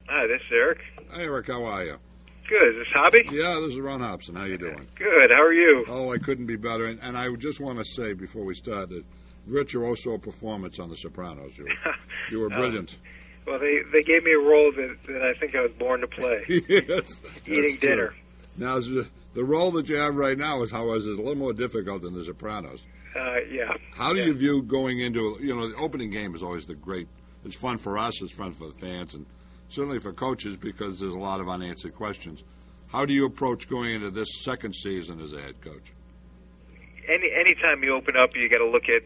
Hi, this is Eric. Hi, Eric. How are you? Good. Is this Hobby? Yeah, this is Ron Hobson. How you doing? Good. How are you? Oh, I couldn't be better. And I just want to say before we start that virtuoso performance on The Sopranos. You were brilliant. Well, they gave me a role that I think I was born to play. Yes. Eating dinner. Now, the role that you have right now is a little more difficult than The Sopranos. Yeah. How do you view going into, the opening game is always it's fun for us, it's fun for the fans, and certainly for coaches because there's a lot of unanswered questions. How do you approach going into this second season as a head coach? Anytime you open up, you got to look at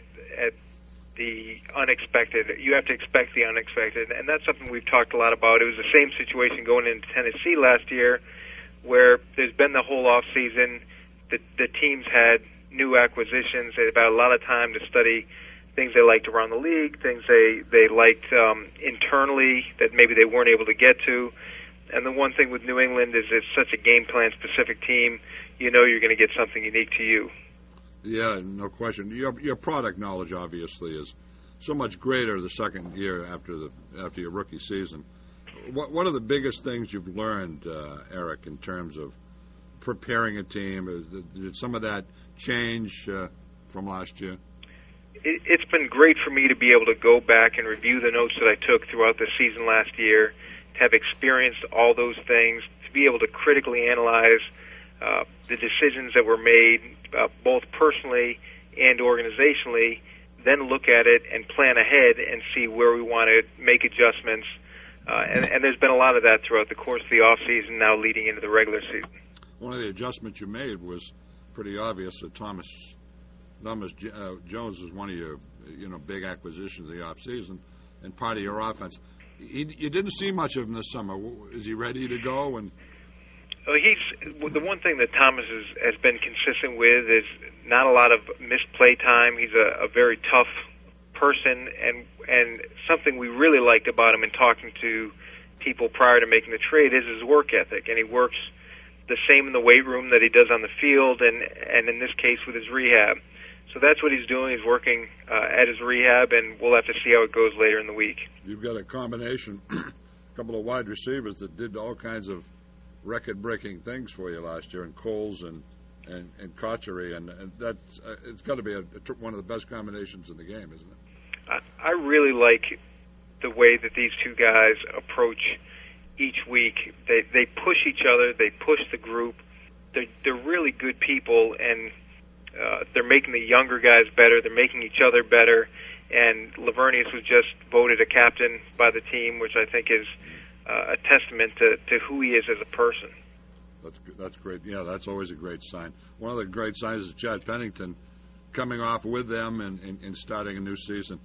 the unexpected. You have to expect the unexpected, and that's something we've talked a lot about. It was the same situation going into Tennessee last year, where there's been the whole off season. The teams had new acquisitions. They've had a lot of time to study things they liked around the league, things they liked internally that maybe they weren't able to get to. And the one thing with New England is it's such a game plan specific team. You know you're going to get something unique to you. Yeah, no question. Your product knowledge obviously is so much greater the second year after your rookie season. What are the biggest things you've learned, Eric, in terms of preparing a team? Did some of that change from last year? It's been great for me to be able to go back and review the notes that I took throughout the season last year, to have experienced all those things, to be able to critically analyze the decisions that were made, both personally and organizationally, then look at it and plan ahead and see where we want to make adjustments. And there's been a lot of that throughout the course of the off season, now leading into the regular season. One of the adjustments you made was pretty obvious that Thomas Jones is one of your big acquisitions of the off season and part of your offense. You didn't see much of him this summer. Is he ready to go? And the one thing that Thomas has been consistent with is not a lot of missed play time. He's a very tough person, and something we really liked about him in talking to people prior to making the trade is his work ethic, and he works the same in the weight room that he does on the field, and in this case with his rehab. So that's what he's doing. He's working at his rehab, and we'll have to see how it goes later in the week. You've got a combination, a couple of wide receivers that did all kinds of record-breaking things for you last year, and Coles and Cotchery, and that's it's got to be one of the best combinations in the game, isn't it? I really like the way that these two guys approach each week. They push each other. They push the group. They're really good people, and they're making the younger guys better. They're making each other better. And Lavernius was just voted a captain by the team, which I think is a testament to who he is as a person. That's great. Yeah, that's always a great sign. One of the great signs is Chad Pennington coming off with them and starting a new season.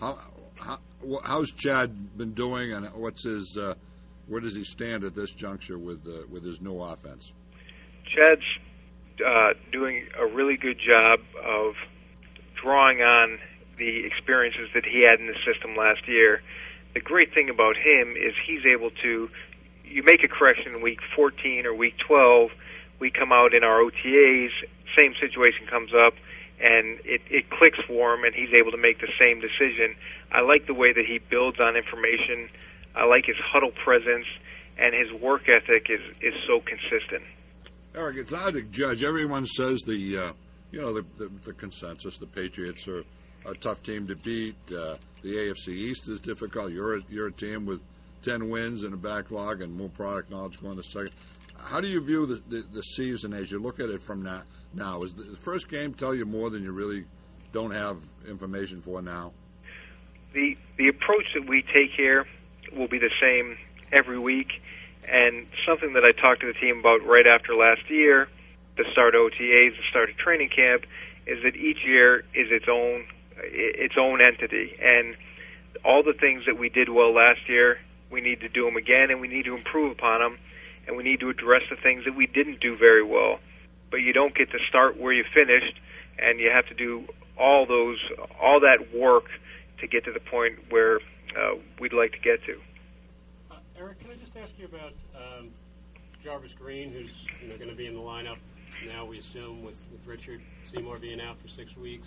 How's Chad been doing, and what's his where does he stand at this juncture with his new offense? Chad's doing a really good job of drawing on the experiences that he had in the system last year. The great thing about him is he's able to, you make a correction in week 14 or week 12, we come out in our OTAs, same situation comes up, and it clicks for him, and he's able to make the same decision. I like the way that he builds on information. I like his huddle presence, and his work ethic is so consistent. Eric, it's hard to judge. Everyone says the consensus, the Patriots are a tough team to beat. The AFC East is difficult. You're a team with 10 wins and a backlog and more product knowledge going to second. How do you view the season as you look at it from now? Is the first game tell you more than you really don't have information for now? The approach that we take here will be the same every week, and something that I talked to the team about right after last year, the start of OTAs, the start of training camp, is that each year is its own entity, and all the things that we did well last year, we need to do them again, and we need to improve upon them, and we need to address the things that we didn't do very well. But you don't get to start where you finished, and you have to do all that work to get to the point where we'd like to get to. Eric, can I just ask you about Jarvis Green, who's going to be in the lineup now, we assume, with Richard Seymour being out for 6 weeks.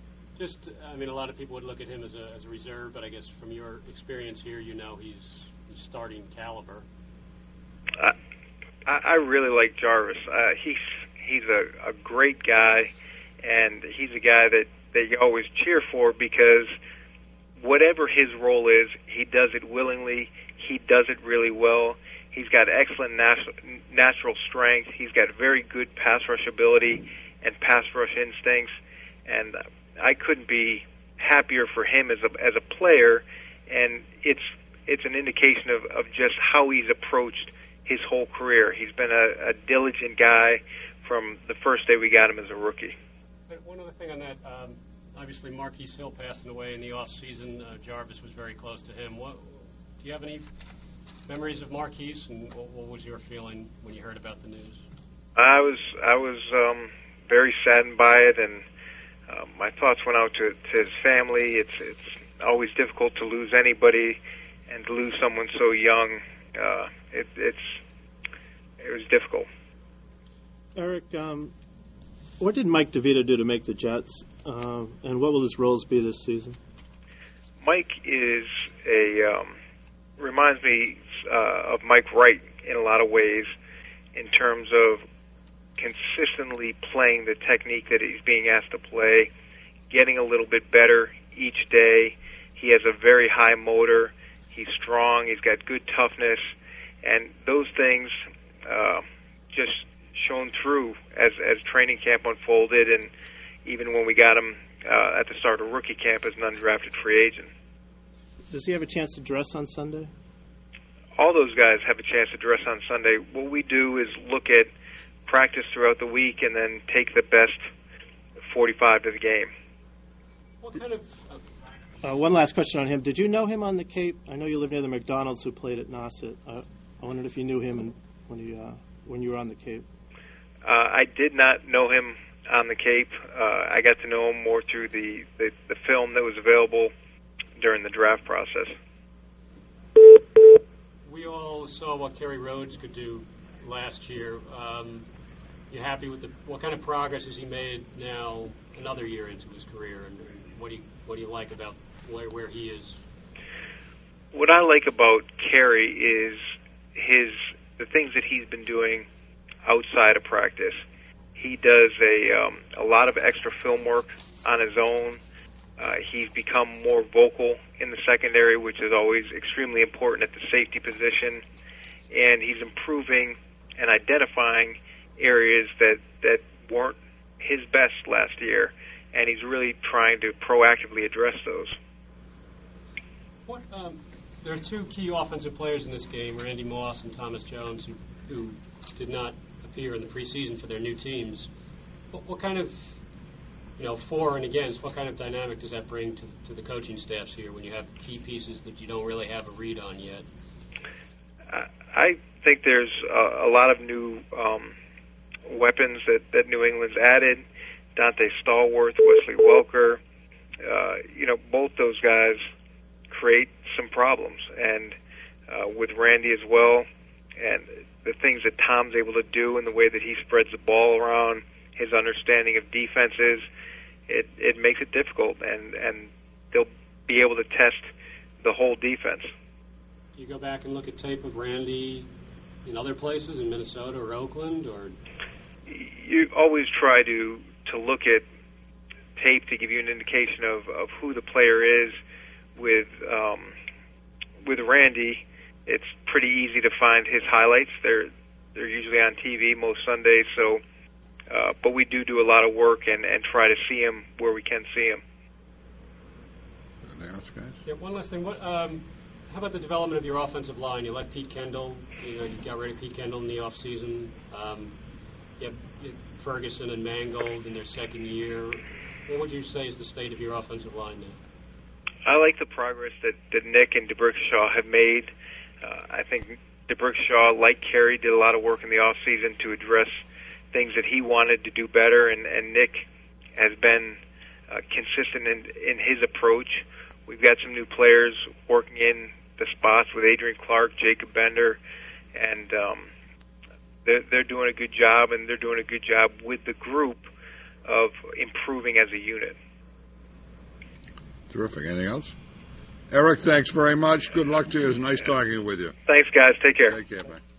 A lot of people would look at him as a reserve, but I guess from your experience here, he's starting caliber. I really like Jarvis. He's a great guy, and he's a guy that you always cheer for because whatever his role is, he does it willingly. He does it really well. He's got excellent natural strength. He's got very good pass rush ability and pass rush instincts, and I couldn't be happier for him as a player. And it's an indication of just how he's approached his whole career. He's been a diligent guy from the first day we got him as a rookie. But one other thing on that, obviously Marquise Hill passing away in the off season. Jarvis was very close to him. Do you have any memories of Marquise, and what was your feeling when you heard about the news? I was very saddened by it, and my thoughts went out to his family. It's always difficult to lose anybody, and to lose someone so young, it was difficult. Eric, what did Mike DeVito do to make the Jets, and what will his roles be this season? Mike is reminds me of Mike Wright in a lot of ways, in terms of consistently playing the technique that he's being asked to play, getting a little bit better each day. He has a very high motor. He's strong. He's got good toughness, and those things just shone through as training camp unfolded, and even when we got him at the start of rookie camp as an undrafted free agent. Does he have a chance to dress on Sunday? All those guys have a chance to dress on Sunday. What we do is look at practice throughout the week and then take the best 45 to the game. What kind of... one last question on him. Did you know him on the Cape? I know you live near the McDonald's who played at Nauset. I wondered if you knew him when you were on the Cape. I did not know him on the Cape. I got to know him more through the film that was available during the draft process. We all saw what Kerry Rhodes could do last year. You happy with what kind of progress has he made now, another year into his career, and what do you like about where he is? What I like about Kerry is the things that he's been doing outside of practice. He does a lot of extra film work on his own. He's become more vocal in the secondary, which is always extremely important at the safety position. And he's improving and identifying areas that weren't his best last year. And he's really trying to proactively address those. There are two key offensive players in this game, Randy Moss and Thomas Jones, who did not appear in the preseason for their new teams. What kind of, for and against, what kind of dynamic does that bring to the coaching staffs here when you have key pieces that you don't really have a read on yet? I think there's a lot of new weapons that New England's added. Dante Stallworth, Wesley Welker, both those guys create some problems, and with Randy as well, and the things that Tom's able to do and the way that he spreads the ball around, his understanding of defenses, it makes it difficult, and they'll be able to test the whole defense. Do you go back and look at tape of Randy in other places, in Minnesota or Oakland, or? You always try to look at tape to give you an indication of who the player is. With Randy, it's pretty easy to find his highlights. They're usually on TV most Sundays, so but we do a lot of work and try to see him where we can see him. Anything else, guys? Yeah, one last thing. How about the development of your offensive line? You let Pete Kendall, you got rid of Pete Kendall in the offseason. You have Ferguson and Mangold in their second year. What would you say is the state of your offensive line now? I like the progress that Nick and DeBrickshaw have made. I think DeBrickshaw, like Kerry, did a lot of work in the offseason to address things that he wanted to do better, and Nick has been consistent in his approach. We've got some new players working in the spots with Adrian Clark, Jacob Bender, and they're doing a good job, and they're doing a good job with the group of improving as a unit. Terrific. Anything else? Eric, thanks very much. Good luck to you. It was nice talking with you. Thanks, guys. Take care. Take care. Bye.